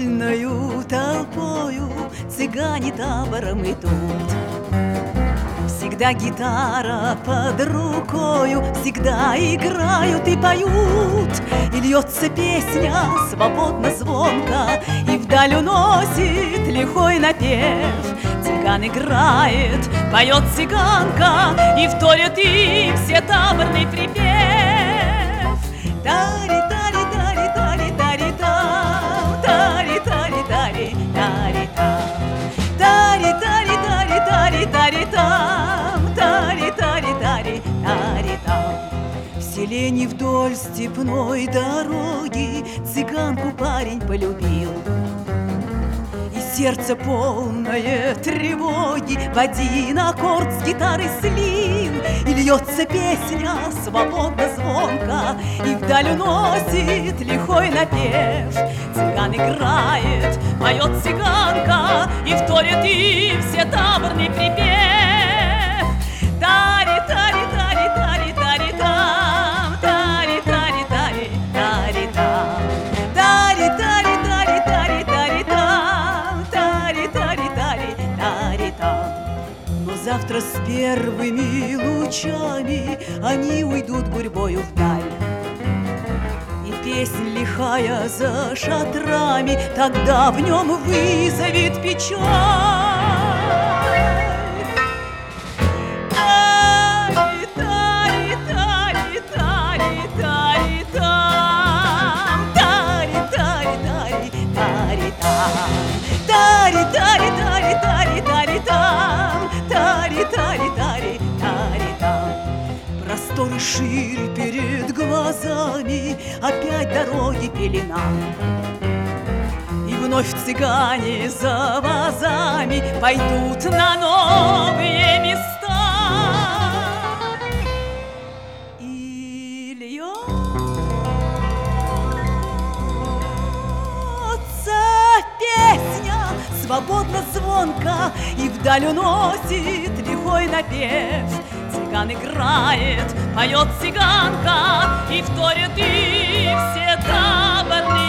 довольною толпою цыгане табором идут. Всегда гитара под рукою, всегда играют и поют. И льется песня свободно, звонко, и вдаль уносит лихой напев. Цыган играет, поет цыганка, и вторят им все таборный припев. Тари-тари-тари-тари-тари-там, тари-тари-тари-тари-там, тари-тари-тари-тари-тари-там, тари-тари-тари-тари-там. В селении вдоль степной дороги цыганку парень полюбил. И сердце полное тревоги в один аккорд с гитары слил. И льется песня свободно, звонко, и вдаль уносит лихой напев. Цыган играет, поет цыганка, и вторят им все таборный припев. Тари-тари-тари-тари-тари-там, тари-тари-тари-тари-там, тари-тари-тари-тари-тари-там, тари-тари-тари-тари-там. Но завтра с первыми лучами они уйдут гурьбою вдаль. И песнь лихая за шатрами тогда в нем вызовет печаль. Тари-тари-тари-тари-тари-там, тари-тари-тари-тари-там. Просторы шире перед глазами, опять дороги пелена. И вновь цыгане за вазами пойдут на новые места. И льется песня свободно, звонко, и вдаль уносит лихой напев. Цыган играет, поет цыганка, и вторят им все таборные